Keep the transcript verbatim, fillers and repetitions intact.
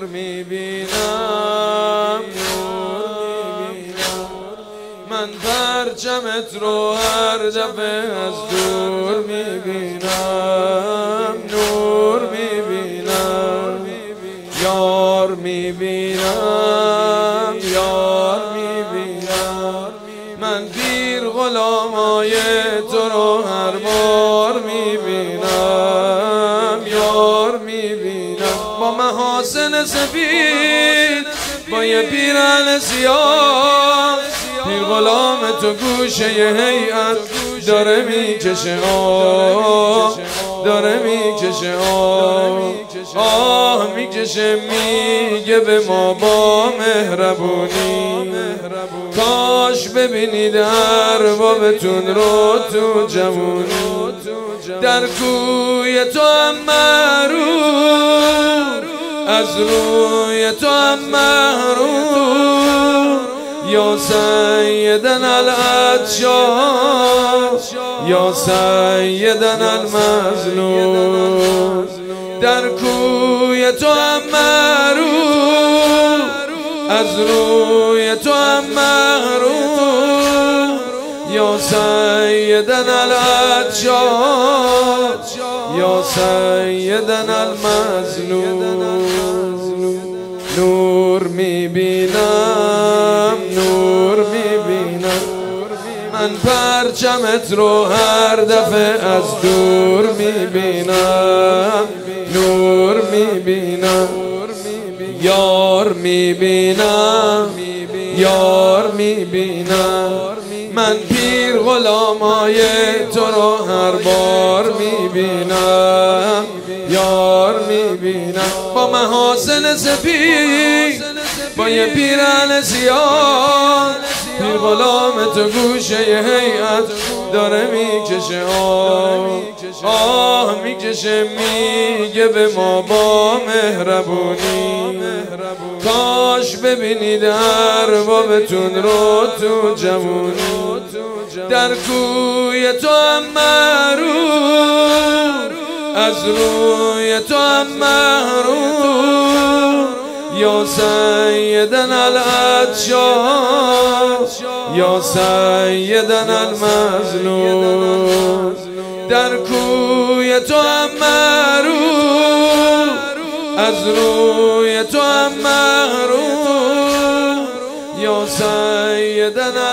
میبینم، نور میبینم. من پرچمت رو هر دفعه از دور میبینم، نور میبینم. یار میبینم، یار میبینم. من پیر غلامای تو رو هر بار میبینم، یار میبینم. با محاسن سفید، با یه پیرهن سیاه، پیر غلام تو گوشه هیئت داره میکشه آه، داره میکشه آه، آه میکشه. میگه به ما با مهربونی، کاش ببینید اربابتون رو تو جوونی. در کوی تو هم محروم، از روی تو هم محروم. یا سیدنا العطشان، یا سیدنا المظلوم. در کوی تو هم محروم، از روی تو هم محروم. یا سیدنا العطشان، یا سیدنا المظلوم. نور میبینم، نور میبینم. من پرچمت رو هر دفعه از دور میبینم، نور میبینم. یار میبینم، یار میبینم. من پیر غلامای تو رو هر بار میبینم، یار میبینم. با محاسن سفید، با یه پیرهن سیاه، پیر غلام تو گوشه هیئت داره میکشه آه، آه میکشه. میگه به ما با مهربونی، کاش ببینید اربابتون رو تو جوونی. در کوی تو هم محروم، از روی تو هم محروم. یا سیدنا العطشان، یا سیدنا المظلوم. در کوی تو هم محروم، از روی تو هم محروم. یا سیدنا